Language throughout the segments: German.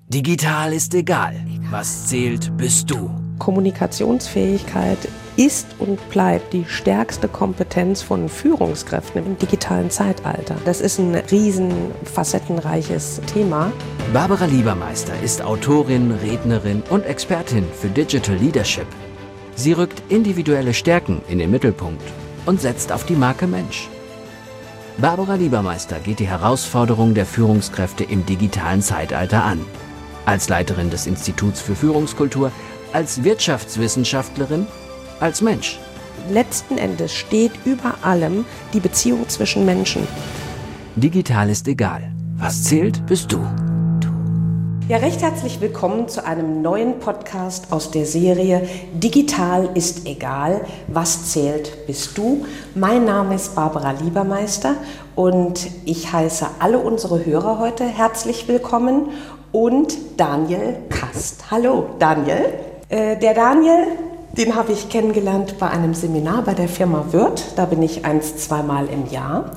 Digital ist egal. Was zählt, bist du. Kommunikationsfähigkeit ist und bleibt die stärkste Kompetenz von Führungskräften im digitalen Zeitalter. Das ist ein riesen facettenreiches Thema. Barbara Liebermeister ist Autorin, Rednerin und Expertin für Digital Leadership. Sie rückt individuelle Stärken in den Mittelpunkt und setzt auf die Marke Mensch. Barbara Liebermeister geht die Herausforderung der Führungskräfte im digitalen Zeitalter an. Als Leiterin des Instituts für Führungskultur, als Wirtschaftswissenschaftlerin, als Mensch. Letzten Endes steht über allem die Beziehung zwischen Menschen. Digital ist egal. Was zählt, bist du. Ja, recht herzlich willkommen zu einem neuen Podcast aus der Serie Digital ist egal, was zählt, bist du. Mein Name ist Barbara Liebermeister und ich heiße alle unsere Hörer heute herzlich willkommen und Daniel Kast. Hallo Daniel. Der Daniel, den habe ich kennengelernt bei einem Seminar bei der Firma Würth. Da bin ich 1-2 Mal im Jahr.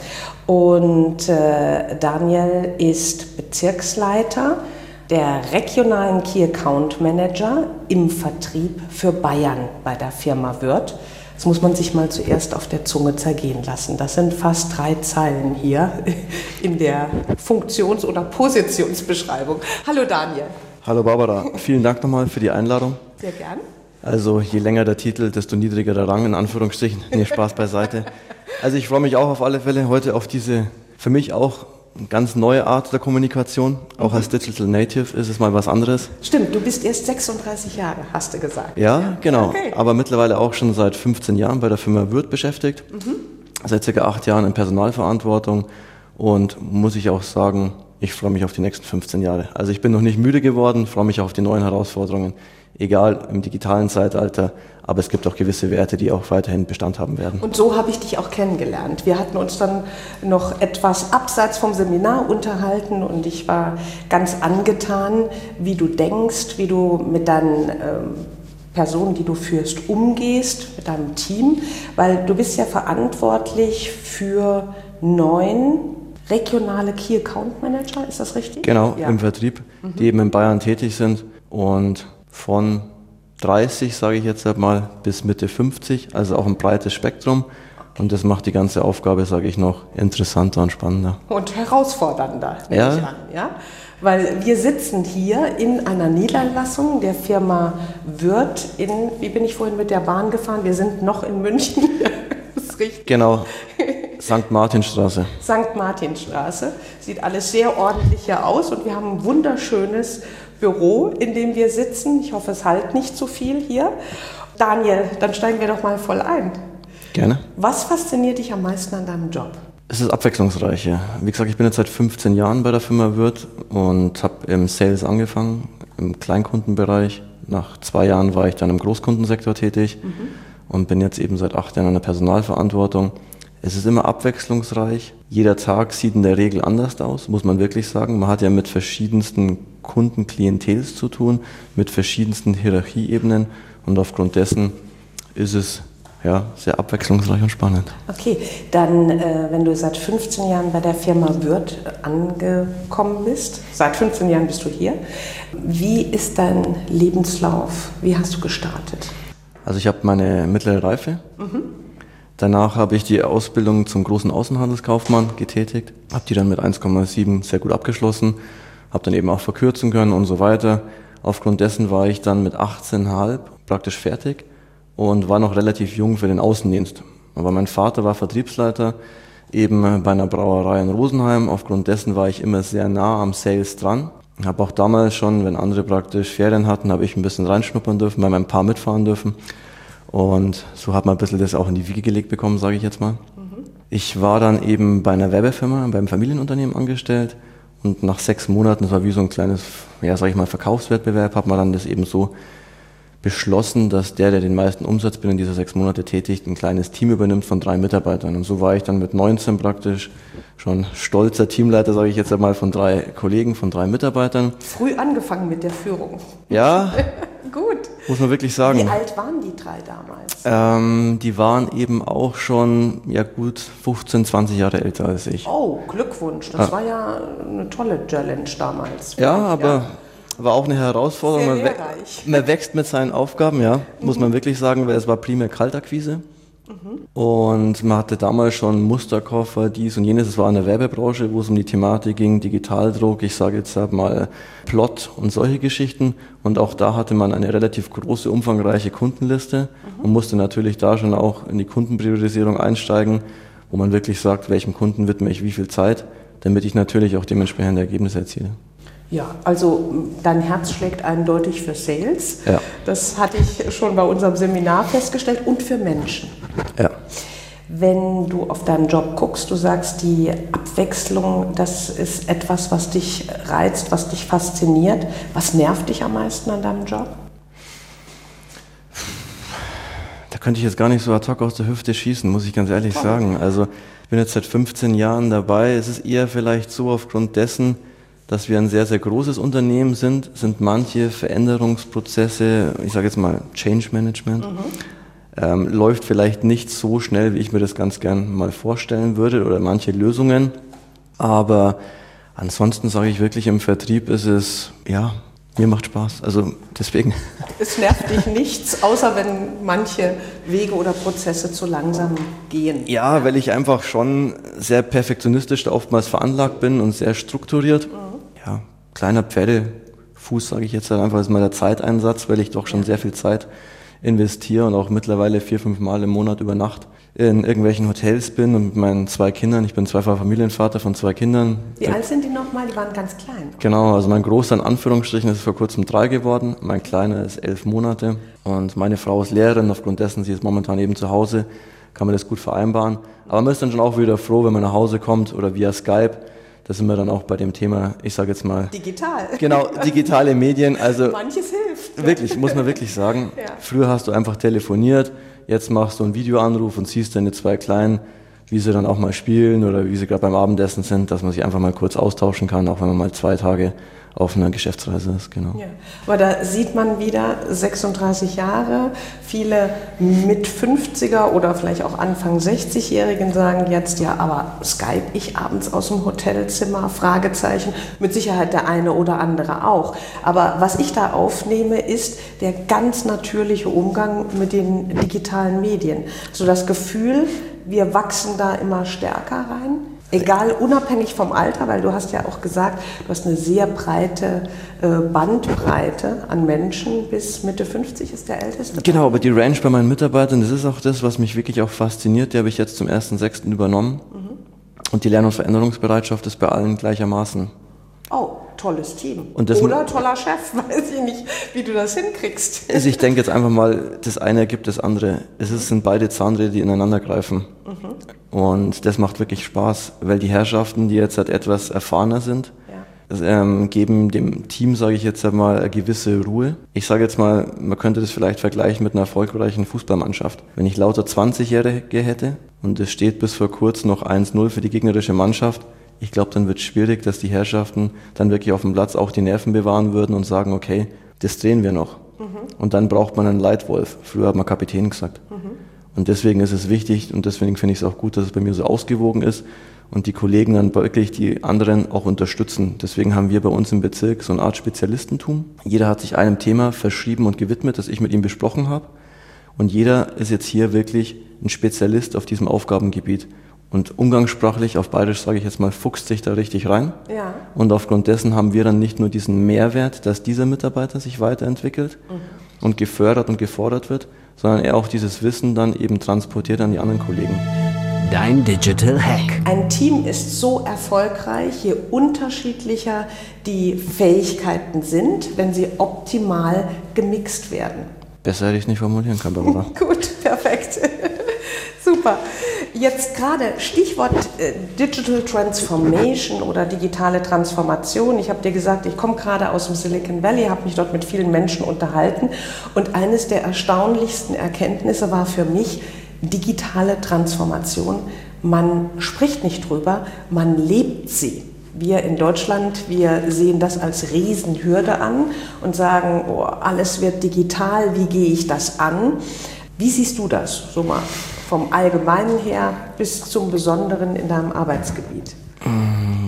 Und Daniel ist Bezirksleiter der regionalen Key Account Manager im Vertrieb für Bayern bei der Firma Würth. Das muss man sich mal zuerst auf der Zunge zergehen lassen. Das sind fast 3 Zeilen hier in der Funktions- oder Positionsbeschreibung. Hallo Daniel. Hallo Barbara, vielen Dank nochmal für die Einladung. Sehr gern. Also je länger der Titel, desto niedriger der Rang, in Anführungsstrichen. Nee, Spaß beiseite. Also ich freue mich auch auf alle Fälle heute auf diese, für mich auch ganz neue Art der Kommunikation. Auch als Digital Native ist es mal was anderes. Stimmt, du bist erst 36 Jahre, hast du gesagt. Ja, genau. Okay. Aber mittlerweile auch schon seit 15 Jahren bei der Firma Würth beschäftigt. Seit ca. 8 Jahren in Personalverantwortung und muss ich auch sagen, ich freue mich auf die nächsten 15 Jahre. Also ich bin noch nicht müde geworden, freue mich auf die neuen Herausforderungen, egal im digitalen Zeitalter, aber es gibt auch gewisse Werte, die auch weiterhin Bestand haben werden. Und so habe ich dich auch kennengelernt. Wir hatten uns dann noch etwas abseits vom Seminar unterhalten und ich war ganz angetan, wie du denkst, wie du mit deinen Personen, die du führst, umgehst, mit deinem Team, weil du bist ja verantwortlich für 9 regionale Key Account Manager, ist das richtig? Genau, ja. Im Vertrieb, die eben in Bayern tätig sind und von 30, sage ich jetzt mal, bis Mitte 50, also auch ein breites Spektrum. Und das macht die ganze Aufgabe, sage ich noch, interessanter und spannender. Und herausfordernder, nehme Ja. ich an. Ja? Weil wir sitzen hier in einer Niederlassung der Firma Würth wie bin ich vorhin mit der Bahn gefahren? Wir sind noch in München. Das ist richtig. Genau, St. Martinstraße. St. Martinstraße. Sieht alles sehr ordentlich hier aus und wir haben ein wunderschönes Büro, in dem wir sitzen. Ich hoffe, es halt nicht zu viel hier. Daniel, dann steigen wir doch mal voll ein. Gerne. Was fasziniert dich am meisten an deinem Job? Es ist abwechslungsreich. Ja. Wie gesagt, ich bin jetzt seit 15 Jahren bei der Firma Würth und habe im Sales angefangen, im Kleinkundenbereich. Nach 2 Jahren war ich dann im Großkundensektor tätig und bin jetzt eben seit 8 Jahren in der Personalverantwortung. Es ist immer abwechslungsreich. Jeder Tag sieht in der Regel anders aus, muss man wirklich sagen. Man hat ja mit verschiedensten Kundenklientels zu tun, mit verschiedensten Hierarchieebenen und aufgrund dessen ist es ja sehr abwechslungsreich und spannend. Okay, dann, wenn du seit 15 Jahren bei der Firma Würth angekommen bist, seit 15 Jahren bist du hier, wie ist dein Lebenslauf? Wie hast du gestartet? Also ich habe meine mittlere Reife. Danach habe ich die Ausbildung zum großen Außenhandelskaufmann getätigt, habe die dann mit 1,7 sehr gut abgeschlossen, habe dann eben auch verkürzen können und so weiter. Aufgrund dessen war ich dann mit 18,5 praktisch fertig und war noch relativ jung für den Außendienst. Aber mein Vater war Vertriebsleiter eben bei einer Brauerei in Rosenheim. Aufgrund dessen war ich immer sehr nah am Sales dran. Habe auch damals schon, wenn andere praktisch Ferien hatten, habe ich ein bisschen reinschnuppern dürfen, bei meinem Paar mitfahren dürfen. Und so hat man ein bisschen das auch in die Wiege gelegt bekommen, sage ich jetzt mal. Ich war dann eben bei einer Werbefirma, beim Familienunternehmen angestellt und nach 6 Monaten, das war wie so ein kleines, ja sage ich mal, Verkaufswettbewerb, hat man dann das eben so beschlossen, dass der den meisten Umsatz binnen dieser 6 Monate tätigt, ein kleines Team übernimmt von 3 Mitarbeitern. Und so war ich dann mit 19 praktisch schon stolzer Teamleiter, sage ich jetzt einmal, von 3 Kollegen, von 3 Mitarbeitern. Früh angefangen mit der Führung. Ja, Gut. muss man wirklich sagen. Wie alt waren die 3 damals? Die waren eben auch schon ja gut 15, 20 Jahre älter als ich. Oh, Glückwunsch. Das war ja eine tolle Challenge damals. Ja, aber War auch eine Herausforderung. Sehr lehrreich. Man wächst mit seinen Aufgaben, ja, muss man wirklich sagen, weil es war primär Kaltakquise. Und man hatte damals schon Musterkoffer, dies und jenes. Es war in der Werbebranche, wo es um die Thematik ging, Digitaldruck, ich sage jetzt mal Plot und solche Geschichten. Und auch da hatte man eine relativ große, umfangreiche Kundenliste und musste natürlich da schon auch in die Kundenpriorisierung einsteigen, wo man wirklich sagt, welchem Kunden widme ich wie viel Zeit, damit ich natürlich auch dementsprechend Ergebnisse erziele. Ja, also dein Herz schlägt eindeutig für Sales. Ja. Das hatte ich schon bei unserem Seminar festgestellt und für Menschen. Ja. Wenn du auf deinen Job guckst, du sagst, die Abwechslung, das ist etwas, was dich reizt, was dich fasziniert. Was nervt dich am meisten an deinem Job? Da könnte ich jetzt gar nicht so ad hoc aus der Hüfte schießen, muss ich ganz ehrlich sagen. Also ich bin jetzt seit 15 Jahren dabei. Es ist eher vielleicht so aufgrund dessen, dass wir ein sehr, sehr großes Unternehmen sind manche Veränderungsprozesse, ich sage jetzt mal Change Management, läuft vielleicht nicht so schnell, wie ich mir das ganz gern mal vorstellen würde oder manche Lösungen. Aber ansonsten sage ich wirklich, im Vertrieb ist es, ja, mir macht Spaß. Also deswegen. Es nervt dich nichts, außer wenn manche Wege oder Prozesse zu langsam gehen. Ja, weil ich einfach schon sehr perfektionistisch da oftmals veranlagt bin und sehr strukturiert. Ja, kleiner Pferdefuß, sage ich jetzt halt einfach, ist mal der Zeiteinsatz, weil ich doch schon sehr viel Zeit investiere und auch mittlerweile 4-5 Mal im Monat über Nacht in irgendwelchen Hotels bin und mit meinen 2 Kindern, ich bin zweifacher Familienvater von 2 Kindern. Wie alt sind die nochmal? Die waren ganz klein. Genau, also mein Großer in Anführungsstrichen ist vor kurzem 3 geworden, mein Kleiner ist 11 Monate und meine Frau ist Lehrerin, aufgrund dessen, sie ist momentan eben zu Hause, kann man das gut vereinbaren. Aber man ist dann schon auch wieder froh, wenn man nach Hause kommt oder via Skype. Da sind wir dann auch bei dem Thema, ich sage jetzt mal... Digital. Genau, digitale Medien. Also manches hilft. Wirklich, muss man wirklich sagen. Ja. Früher hast du einfach telefoniert, jetzt machst du einen Videoanruf und siehst deine 2 Kleinen, wie sie dann auch mal spielen oder wie sie gerade beim Abendessen sind, dass man sich einfach mal kurz austauschen kann, auch wenn man mal 2 Tage auf einer Geschäftsreise ist. Genau. Ja. Aber da sieht man wieder 36 Jahre, viele mit 50er oder vielleicht auch Anfang 60-Jährigen sagen jetzt, ja, aber Skype ich abends aus dem Hotelzimmer, Fragezeichen, mit Sicherheit der eine oder andere auch. Aber was ich da aufnehme, ist der ganz natürliche Umgang mit den digitalen Medien. So das Gefühl, wir wachsen da immer stärker rein. Egal, unabhängig vom Alter, weil du hast ja auch gesagt, du hast eine sehr breite Bandbreite an Menschen, bis Mitte 50 ist der Älteste. Genau, aber die Range bei meinen Mitarbeitern, das ist auch das, was mich wirklich auch fasziniert, die habe ich jetzt zum 1.6. übernommen. Und die Lern- und Veränderungsbereitschaft ist bei allen gleichermaßen. Oh, tolles Team. Und das oder toller Chef, weiß ich nicht, wie du das hinkriegst. Also ich denke jetzt einfach mal, das eine ergibt das andere. Sind beide Zahnräder, die ineinander greifen. Und das macht wirklich Spaß, weil die Herrschaften, die jetzt halt etwas erfahrener sind, geben dem Team, sage ich jetzt einmal, eine gewisse Ruhe. Ich sage jetzt mal, man könnte das vielleicht vergleichen mit einer erfolgreichen Fußballmannschaft. Wenn ich lauter 20-Jährige hätte und es steht bis vor kurzem noch 1-0 für die gegnerische Mannschaft, ich glaube, dann wird es schwierig, dass die Herrschaften dann wirklich auf dem Platz auch die Nerven bewahren würden und sagen, okay, das drehen wir noch. Und dann braucht man einen Leitwolf. Früher hat man Kapitän gesagt. Und deswegen ist es wichtig und deswegen finde ich es auch gut, dass es bei mir so ausgewogen ist und die Kollegen dann wirklich die anderen auch unterstützen. Deswegen haben wir bei uns im Bezirk so eine Art Spezialistentum. Jeder hat sich einem Thema verschrieben und gewidmet, das ich mit ihm besprochen habe. Und jeder ist jetzt hier wirklich ein Spezialist auf diesem Aufgabengebiet. Und umgangssprachlich, auf Bayerisch sage ich jetzt mal, fuchst sich da richtig rein. Ja. Und aufgrund dessen haben wir dann nicht nur diesen Mehrwert, dass dieser Mitarbeiter sich weiterentwickelt und gefördert und gefordert wird, sondern er auch dieses Wissen dann eben transportiert an die anderen Kollegen. Dein Digital Hack. Ein Team ist so erfolgreich, je unterschiedlicher die Fähigkeiten sind, wenn sie optimal gemixt werden. Besser hätte ich es nicht formulieren können, Barbara. Gut, perfekt. Super. Jetzt gerade Stichwort Digital Transformation oder digitale Transformation. Ich habe dir gesagt, ich komme gerade aus dem Silicon Valley, habe mich dort mit vielen Menschen unterhalten und eines der erstaunlichsten Erkenntnisse war für mich digitale Transformation. Man spricht nicht drüber, man lebt sie. Wir in Deutschland, wir sehen das als Riesenhürde an und sagen, oh, alles wird digital, wie gehe ich das an? Wie siehst du das, so mal vom Allgemeinen her bis zum Besonderen in deinem Arbeitsgebiet?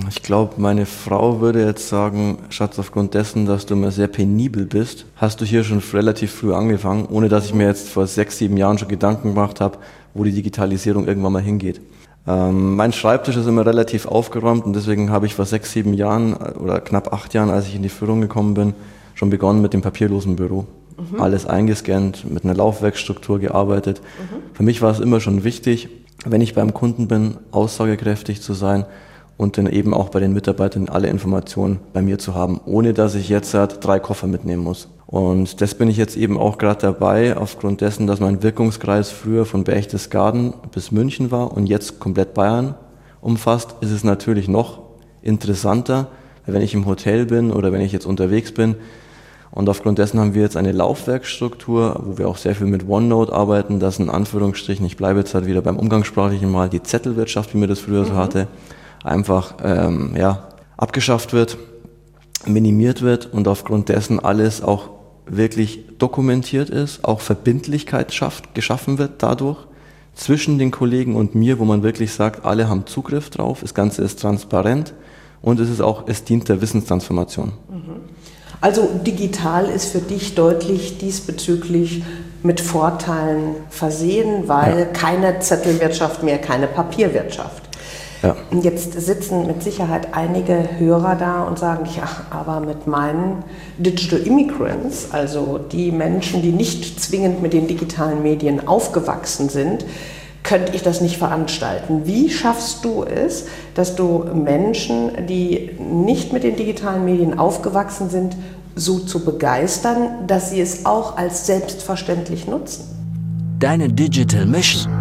Ich glaube, meine Frau würde jetzt sagen, Schatz, aufgrund dessen, dass du immer sehr penibel bist, hast du hier schon relativ früh angefangen, ohne dass ich mir jetzt vor 6, 7 Jahren schon Gedanken gemacht habe, wo die Digitalisierung irgendwann mal hingeht. Mein Schreibtisch ist immer relativ aufgeräumt und deswegen habe ich vor 6, 7 Jahren oder knapp 8 Jahren, als ich in die Führung gekommen bin, schon begonnen mit dem papierlosen Büro. Alles eingescannt, mit einer Laufwerksstruktur gearbeitet. Für mich war es immer schon wichtig, wenn ich beim Kunden bin, aussagekräftig zu sein und dann eben auch bei den Mitarbeitern alle Informationen bei mir zu haben, ohne dass ich jetzt 3 Koffer mitnehmen muss. Und das bin ich jetzt eben auch gerade dabei, aufgrund dessen, dass mein Wirkungskreis früher von Berchtesgaden bis München war und jetzt komplett Bayern umfasst, ist es natürlich noch interessanter, wenn ich im Hotel bin oder wenn ich jetzt unterwegs bin. Und aufgrund dessen haben wir jetzt eine Laufwerksstruktur, wo wir auch sehr viel mit OneNote arbeiten, dass in Anführungsstrichen, ich bleibe jetzt halt wieder beim Umgangssprachlichen mal, die Zettelwirtschaft, wie man das früher so hatte, einfach abgeschafft wird, minimiert wird und aufgrund dessen alles auch wirklich dokumentiert ist, auch Verbindlichkeit geschaffen wird dadurch zwischen den Kollegen und mir, wo man wirklich sagt, alle haben Zugriff drauf, das Ganze ist transparent und es dient der Wissenstransformation. Also digital ist für dich deutlich diesbezüglich mit Vorteilen versehen, weil keine Zettelwirtschaft mehr, keine Papierwirtschaft. Ja. Jetzt sitzen mit Sicherheit einige Hörer da und sagen, ja, aber mit meinen Digital Immigrants, also die Menschen, die nicht zwingend mit den digitalen Medien aufgewachsen sind, könnte ich das nicht veranstalten. Wie schaffst du es, dass du Menschen, die nicht mit den digitalen Medien aufgewachsen sind, so zu begeistern, dass sie es auch als selbstverständlich nutzen? Deine Digital Mission.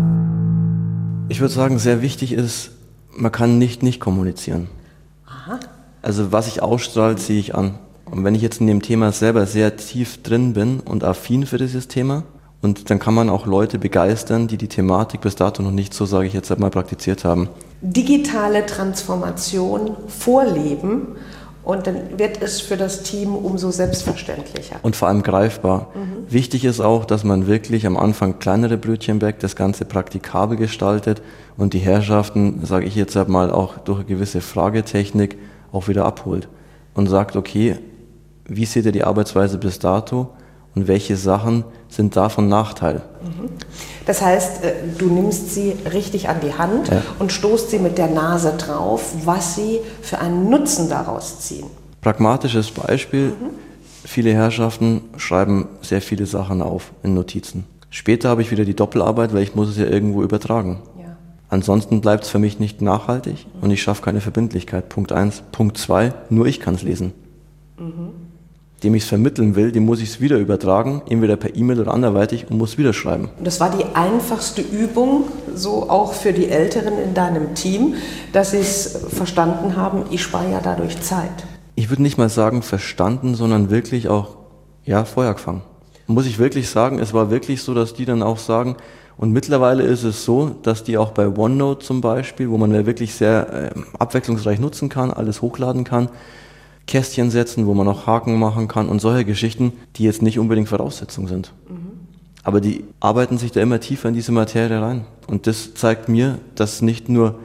Ich würde sagen, sehr wichtig ist, man kann nicht kommunizieren. Aha. Also was ich ausstrahle, ziehe ich an. Und wenn ich jetzt in dem Thema selber sehr tief drin bin und affin für dieses Thema, und dann kann man auch Leute begeistern, die die Thematik bis dato noch nicht so, sage ich jetzt mal, praktiziert haben. Digitale Transformation vorleben und dann wird es für das Team umso selbstverständlicher. Und vor allem greifbar. Wichtig ist auch, dass man wirklich am Anfang kleinere Brötchen backt, das Ganze praktikabel gestaltet und die Herrschaften, sage ich jetzt mal, auch durch eine gewisse Fragetechnik auch wieder abholt und sagt, okay, wie seht ihr die Arbeitsweise bis dato und welche Sachen sind da von Nachteil? Das heißt, du nimmst sie richtig an die Hand und stoßt sie mit der Nase drauf, was sie für einen Nutzen daraus ziehen. Pragmatisches Beispiel, viele Herrschaften schreiben sehr viele Sachen auf in Notizen. Später habe ich wieder die Doppelarbeit, weil ich muss es ja irgendwo übertragen. Ja. Ansonsten bleibt es für mich nicht nachhaltig und ich schaffe keine Verbindlichkeit. Punkt 1. Punkt 2, nur ich kann es lesen. Dem ich es vermitteln will, dem muss ich es wieder übertragen, entweder per E-Mail oder anderweitig und muss wieder schreiben. Das war die einfachste Übung, so auch für die Älteren in deinem Team, dass sie es verstanden haben, ich spare ja dadurch Zeit. Ich würde nicht mal sagen verstanden, sondern wirklich auch, Feuer gefangen. Muss ich wirklich sagen, es war wirklich so, dass die dann auch sagen, und mittlerweile ist es so, dass die auch bei OneNote zum Beispiel, wo man ja wirklich sehr abwechslungsreich nutzen kann, alles hochladen kann, Kästchen setzen, wo man auch Haken machen kann und solche Geschichten, die jetzt nicht unbedingt Voraussetzung sind. Aber die arbeiten sich da immer tiefer in diese Materie rein. Und das zeigt mir, dass nicht nur,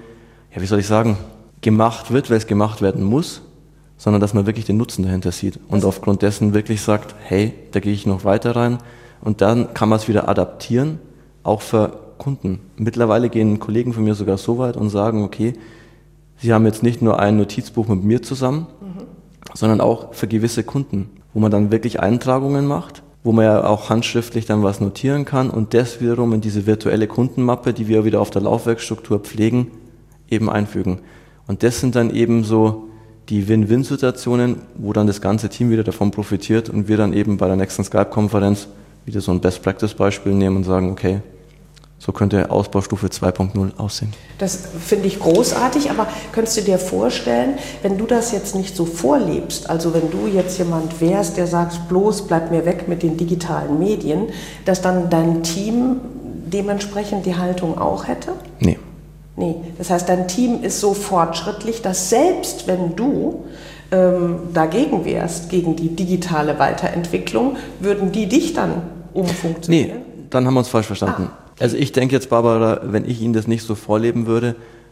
gemacht wird, weil es gemacht werden muss, sondern dass man wirklich den Nutzen dahinter sieht und aufgrund dessen wirklich sagt, hey, da gehe ich noch weiter rein und dann kann man es wieder adaptieren, auch für Kunden. Mittlerweile gehen Kollegen von mir sogar so weit und sagen, okay, sie haben jetzt nicht nur ein Notizbuch mit mir zusammen, sondern auch für gewisse Kunden, wo man dann wirklich Eintragungen macht, wo man ja auch handschriftlich dann was notieren kann und das wiederum in diese virtuelle Kundenmappe, die wir wieder auf der Laufwerksstruktur pflegen, eben einfügen. Und das sind dann eben so die Win-Win-Situationen, wo dann das ganze Team wieder davon profitiert und wir dann eben bei der nächsten Skype-Konferenz wieder so ein Best-Practice-Beispiel nehmen und sagen, okay, so könnte Ausbaustufe 2.0 aussehen. Das finde ich großartig, aber könntest du dir vorstellen, wenn du das jetzt nicht so vorlebst, also wenn du jetzt jemand wärst, der sagt, bloß bleib mir weg mit den digitalen Medien, dass dann dein Team dementsprechend die Haltung auch hätte? Nee. Das heißt, dein Team ist so fortschrittlich, dass selbst wenn du dagegen wärst, gegen die digitale Weiterentwicklung, würden die dich dann umfunktionieren? Nee, dann haben wir uns falsch verstanden. Also ich denke jetzt, Barbara, wenn ich Ihnen das nicht so vorleben würde,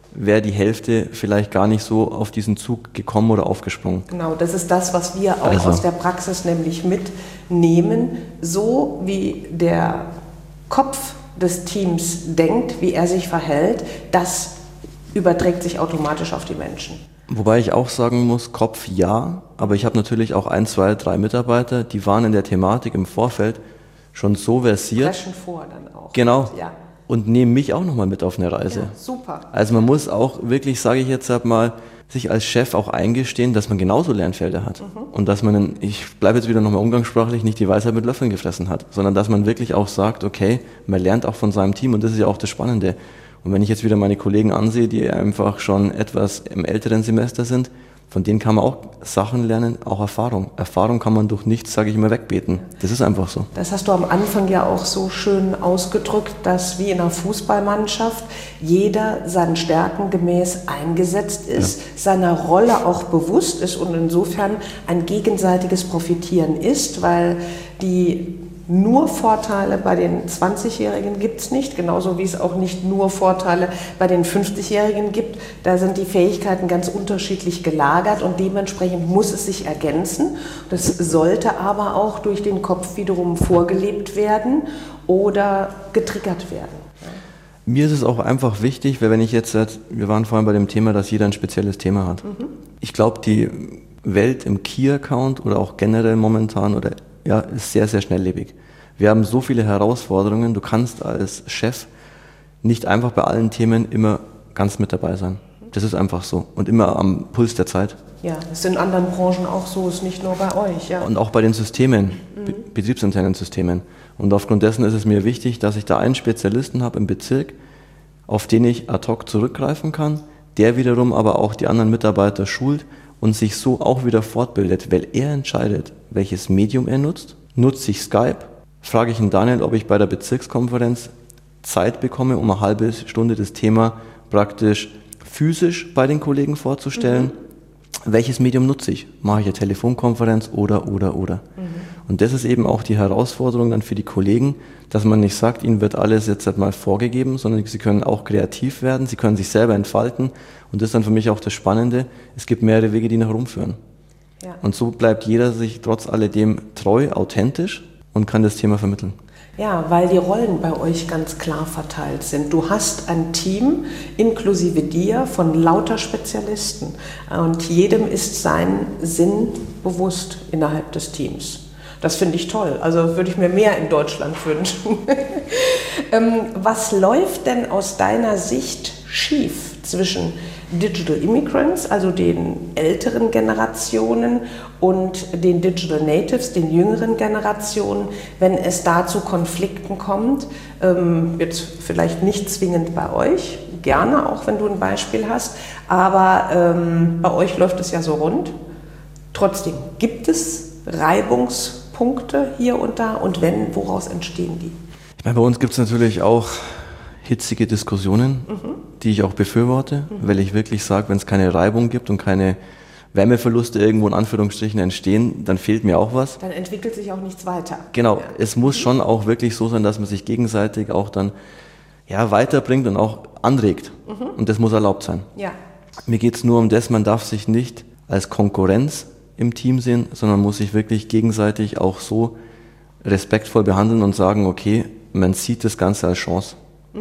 wäre die Hälfte vielleicht gar nicht so auf diesen Zug gekommen oder aufgesprungen. Genau, das ist das, was wir auch aus der Praxis nämlich mitnehmen. So wie der Kopf des Teams denkt, wie er sich verhält, das überträgt sich automatisch auf die Menschen. Wobei ich auch sagen muss, Kopf ja, aber ich habe natürlich auch 1, 2, 3 Mitarbeiter, die waren in der Thematik im Vorfeld schon so versiert. Preschen vor dann auch. Genau. Ja. Und nehmen mich auch nochmal mit auf eine Reise. Ja, super. Also man muss auch wirklich, sage ich jetzt mal, sich als Chef auch eingestehen, dass man genauso Lernfelder hat. Und dass man, ich bleibe jetzt wieder nochmal umgangssprachlich, nicht die Weisheit mit Löffeln gefressen hat, sondern dass man wirklich auch sagt, okay, man lernt auch von seinem Team und das ist ja auch das Spannende. Und wenn ich jetzt wieder meine Kollegen ansehe, die einfach schon etwas im älteren Semester sind, von denen kann man auch Sachen lernen, auch Erfahrung. Erfahrung kann man durch nichts, sage ich immer, wegbeten. Das ist einfach so. Das hast du am Anfang ja auch so schön ausgedrückt, dass wie in einer Fußballmannschaft jeder seinen Stärken gemäß eingesetzt ist, seiner Rolle auch bewusst ist und insofern ein gegenseitiges Profitieren ist, weil die nur Vorteile bei den 20-Jährigen gibt es nicht, genauso wie es auch nicht nur Vorteile bei den 50-Jährigen gibt. Da sind die Fähigkeiten ganz unterschiedlich gelagert und dementsprechend muss es sich ergänzen. Das sollte aber auch durch den Kopf wiederum vorgelebt werden oder getriggert werden. Mir ist es auch einfach wichtig, weil wenn ich jetzt, wir waren vorhin bei dem Thema, dass jeder ein spezielles Thema hat. Ich glaube, die Welt im Key-Account oder auch generell momentan ist sehr, sehr schnelllebig. Wir haben so viele Herausforderungen, du kannst als Chef nicht einfach bei allen Themen immer ganz mit dabei sein. Das ist einfach so und immer am Puls der Zeit. Ja, das ist in anderen Branchen auch so, ist nicht nur bei euch. Ja. Und auch bei den Systemen, betriebsinternen Systemen. Und aufgrund dessen ist es mir wichtig, dass ich da einen Spezialisten habe im Bezirk, auf den ich ad hoc zurückgreifen kann, der wiederum aber auch die anderen Mitarbeiter schult und sich so auch wieder fortbildet, weil er entscheidet, welches Medium er nutzt. Nutze ich Skype? Frage ich ihn Daniel, ob ich bei der Bezirkskonferenz Zeit bekomme, um eine halbe Stunde das Thema praktisch physisch bei den Kollegen vorzustellen. Welches Medium nutze ich? Mache ich eine Telefonkonferenz oder. Und das ist eben auch die Herausforderung dann für die Kollegen, dass man nicht sagt, ihnen wird alles jetzt halt mal vorgegeben, sondern sie können auch kreativ werden, sie können sich selber entfalten. Und das ist dann für mich auch das Spannende. Es gibt mehrere Wege, die nach Rom führen. Ja. Und so bleibt jeder sich trotz alledem treu, authentisch und kann das Thema vermitteln. Ja, weil die Rollen bei euch ganz klar verteilt sind. Du hast ein Team, inklusive dir, von lauter Spezialisten. Und jedem ist sein Sinn bewusst innerhalb des Teams. Das finde ich toll. Also würde ich mir mehr in Deutschland wünschen. Was läuft denn aus deiner Sicht schief zwischen Digital Immigrants, also den älteren Generationen, und den Digital Natives, den jüngeren Generationen, wenn es da zu Konflikten kommt? Jetzt vielleicht nicht zwingend bei euch, gerne auch, wenn du ein Beispiel hast, aber bei euch läuft es ja so rund. Trotzdem, gibt es Reibungspunkte hier und da, und wenn, woraus entstehen die? Ich meine, bei uns gibt es natürlich auch hitzige Diskussionen, die ich auch befürworte, weil ich wirklich sage, wenn es keine Reibung gibt und keine Wärmeverluste irgendwo in Anführungsstrichen entstehen, dann fehlt mir auch was. Dann entwickelt sich auch nichts weiter. Genau, ja. Es muss schon auch wirklich so sein, dass man sich gegenseitig auch dann weiterbringt und auch anregt. Und das muss erlaubt sein. Ja. Mir geht es nur um das, man darf sich nicht als Konkurrenz im Team sehen, sondern muss sich wirklich gegenseitig auch so respektvoll behandeln und sagen, okay, man sieht das Ganze als Chance.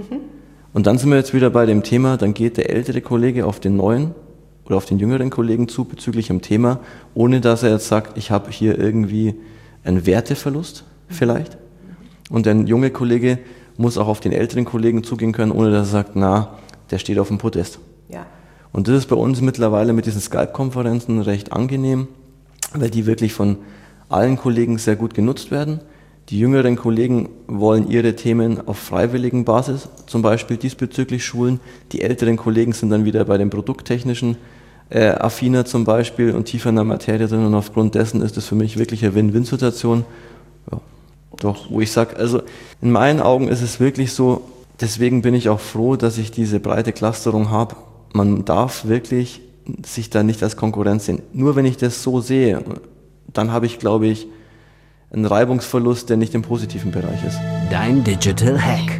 Und dann sind wir jetzt wieder bei dem Thema, dann geht der ältere Kollege auf den neuen oder auf den jüngeren Kollegen zu bezüglich dem Thema, ohne dass er jetzt sagt, ich habe hier irgendwie einen Werteverlust vielleicht. Und der junge Kollege muss auch auf den älteren Kollegen zugehen können, ohne dass er sagt, na, der steht auf dem Podest. Ja. Und das ist bei uns mittlerweile mit diesen Skype-Konferenzen recht angenehm, weil die wirklich von allen Kollegen sehr gut genutzt werden. Die jüngeren Kollegen wollen ihre Themen auf freiwilligen Basis zum Beispiel diesbezüglich schulen. Die älteren Kollegen sind dann wieder bei den produkttechnischen affiner zum Beispiel und tiefer in der Materie drin. Und aufgrund dessen ist es für mich wirklich eine Win-Win-Situation. Ja, doch, wo ich sage, also in meinen Augen ist es wirklich so, deswegen bin ich auch froh, dass ich diese breite Clusterung habe. Man darf wirklich sich da nicht als Konkurrenz sehen. Nur wenn ich das so sehe, dann habe ich, glaube ich, ein Reibungsverlust, der nicht im positiven Bereich ist. Dein Digital Hack.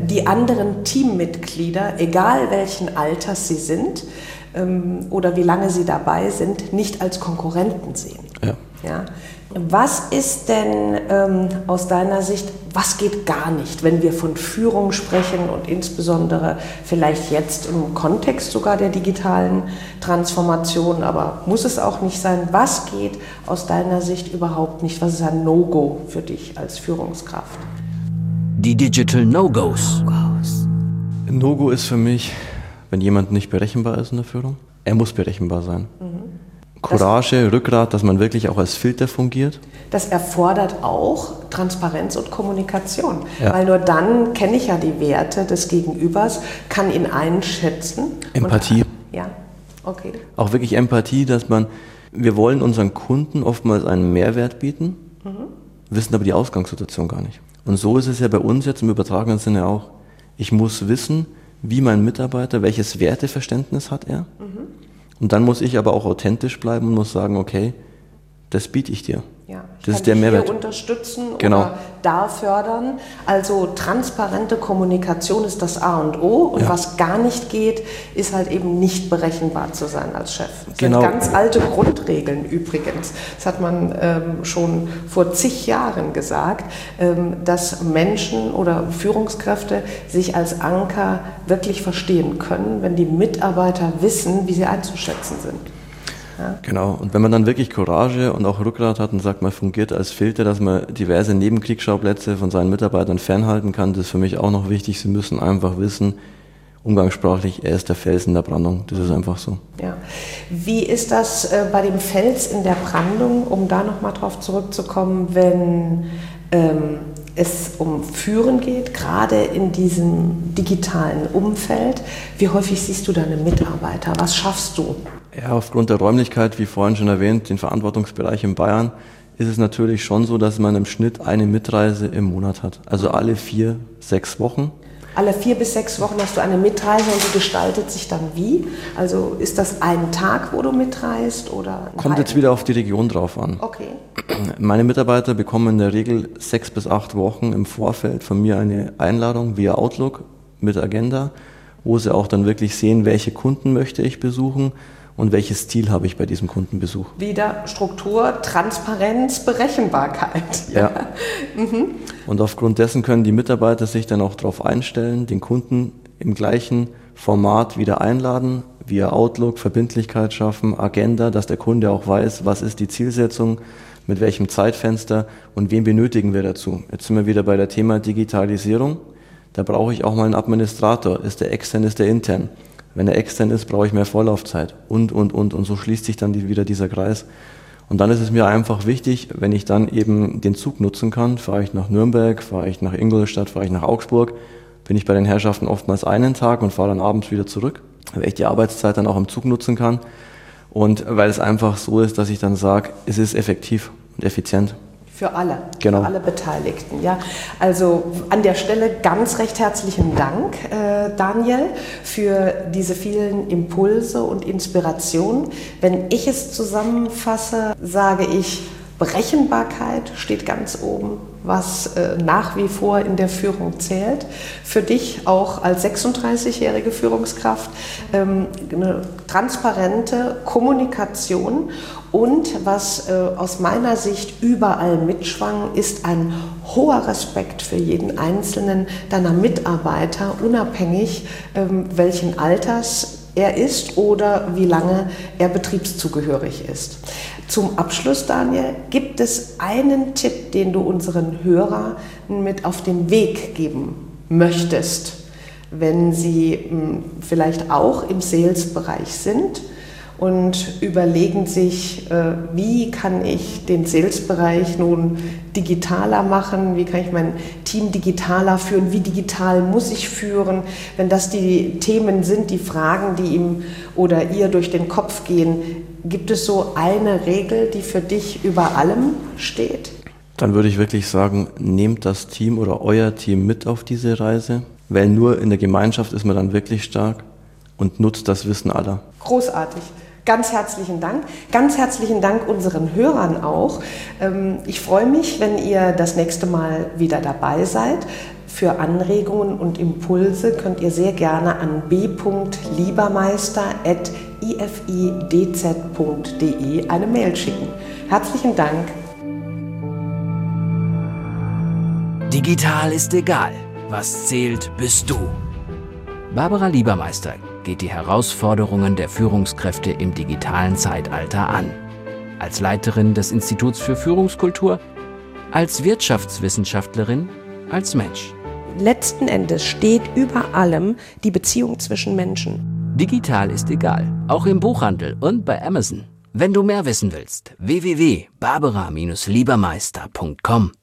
die anderen Teammitglieder, egal welchen Alters sie sind oder wie lange sie dabei sind, nicht als Konkurrenten sehen. Ja. Ja? Was ist denn aus deiner Sicht, was geht gar nicht, wenn wir von Führung sprechen und insbesondere vielleicht jetzt im Kontext sogar der digitalen Transformation, aber muss es auch nicht sein, was geht aus deiner Sicht überhaupt nicht? Was ist ein No-Go für dich als Führungskraft? Die Digital No-Gos. No-Go ist für mich, wenn jemand nicht berechenbar ist in der Führung. Er muss berechenbar sein. Courage, Rückgrat, dass man wirklich auch als Filter fungiert. Das erfordert auch Transparenz und Kommunikation, Ja. weil nur dann kenne ich ja die Werte des Gegenübers, kann ihn einschätzen. Empathie. Ja, okay. Auch wirklich Empathie, wir wollen unseren Kunden oftmals einen Mehrwert bieten, wissen aber die Ausgangssituation gar nicht. Und so ist es ja bei uns jetzt im übertragenen Sinne auch. Ich muss wissen, wie mein Mitarbeiter, welches Werteverständnis hat er. Und dann muss ich aber auch authentisch bleiben und muss sagen, okay, das biete ich dir. Ja, ich Das kann ist der dich Mehrwert. hier unterstützen Genau. oder da fördern. Also transparente Kommunikation ist das A und O. Und Ja. was gar nicht geht, ist halt eben nicht berechenbar zu sein als Chef. Das Genau. sind ganz alte Grundregeln übrigens. Das hat man schon vor zig Jahren gesagt, dass Menschen oder Führungskräfte sich als Anker wirklich verstehen können, wenn die Mitarbeiter wissen, wie sie einzuschätzen sind. Genau. Und wenn man dann wirklich Courage und auch Rückgrat hat und sagt, man fungiert als Filter, dass man diverse Nebenkriegsschauplätze von seinen Mitarbeitern fernhalten kann, das ist für mich auch noch wichtig. Sie müssen einfach wissen, umgangssprachlich, er ist der Fels in der Brandung. Das ist einfach so. Ja. Wie ist das bei dem Fels in der Brandung, um da nochmal drauf zurückzukommen, wenn es um Führen geht, gerade in diesem digitalen Umfeld? Wie häufig siehst du deine Mitarbeiter? Was schaffst du? Ja, aufgrund der Räumlichkeit, wie vorhin schon erwähnt, den Verantwortungsbereich in Bayern, ist es natürlich schon so, dass man im Schnitt eine Mitreise im Monat hat. Also alle 4-6 Wochen. Alle 4 bis 6 Wochen hast du eine Mitreise und die gestaltet sich dann wie? Also ist das ein Tag, wo du mitreist oder? Kommt jetzt wieder auf die Region drauf an. Okay. Meine Mitarbeiter bekommen in der Regel 6 bis 8 Wochen im Vorfeld von mir eine Einladung via Outlook mit Agenda, wo sie auch dann wirklich sehen, welche Kunden möchte ich besuchen und welches Ziel habe ich bei diesem Kundenbesuch. Wieder Struktur, Transparenz, Berechenbarkeit. Ja. Und aufgrund dessen können die Mitarbeiter sich dann auch darauf einstellen, den Kunden im gleichen Format wieder einladen, via Outlook, Verbindlichkeit schaffen, Agenda, dass der Kunde auch weiß, was ist die Zielsetzung, mit welchem Zeitfenster und wen benötigen wir dazu. Jetzt sind wir wieder bei der Thema Digitalisierung. Da brauche ich auch mal einen Administrator. Ist der extern, ist der intern? Wenn er extern ist, brauche ich mehr Vorlaufzeit und. Und so schließt sich dann wieder dieser Kreis. Und dann ist es mir einfach wichtig, wenn ich dann eben den Zug nutzen kann, fahre ich nach Nürnberg, fahre ich nach Ingolstadt, fahre ich nach Augsburg, bin ich bei den Herrschaften oftmals einen Tag und fahre dann abends wieder zurück, weil ich die Arbeitszeit dann auch im Zug nutzen kann. Und weil es einfach so ist, dass ich dann sage, es ist effektiv und effizient. Für alle, Genau. Für alle Beteiligten. Ja. Also an der Stelle ganz recht herzlichen Dank, Daniel, für diese vielen Impulse und Inspirationen. Wenn ich es zusammenfasse, sage ich, Berechenbarkeit steht ganz oben, was nach wie vor in der Führung zählt. Für dich auch als 36-jährige Führungskraft eine transparente Kommunikation und was aus meiner Sicht überall mitschwang, ist ein hoher Respekt für jeden einzelnen deiner Mitarbeiter, unabhängig welchen Alters er ist oder wie lange er betriebszugehörig ist. Zum Abschluss, Daniel, gibt es einen Tipp, den du unseren Hörern mit auf den Weg geben möchtest, wenn sie vielleicht auch im Sales-Bereich sind und überlegen sich, wie kann ich den Sales-Bereich nun digitaler machen, wie kann ich mein Team digitaler führen, wie digital muss ich führen, wenn das die Themen sind, die Fragen, die ihm oder ihr durch den Kopf gehen. Gibt es so eine Regel, die für dich über allem steht? Dann würde ich wirklich sagen, nehmt das Team oder euer Team mit auf diese Reise, weil nur in der Gemeinschaft ist man dann wirklich stark und nutzt das Wissen aller. Großartig. Ganz herzlichen Dank. Ganz herzlichen Dank unseren Hörern auch. Ich freue mich, wenn ihr das nächste Mal wieder dabei seid. Für Anregungen und Impulse könnt ihr sehr gerne an b.liebermeister@ifidz.de eine Mail schicken. Herzlichen Dank. Digital ist egal. Was zählt, bist du. Barbara Liebermeister geht die Herausforderungen der Führungskräfte im digitalen Zeitalter an. Als Leiterin des Instituts für Führungskultur, als Wirtschaftswissenschaftlerin, als Mensch. Letzten Endes steht über allem die Beziehung zwischen Menschen. Digital ist egal, auch im Buchhandel und bei Amazon. Wenn du mehr wissen willst, www.barbara-liebermeister.com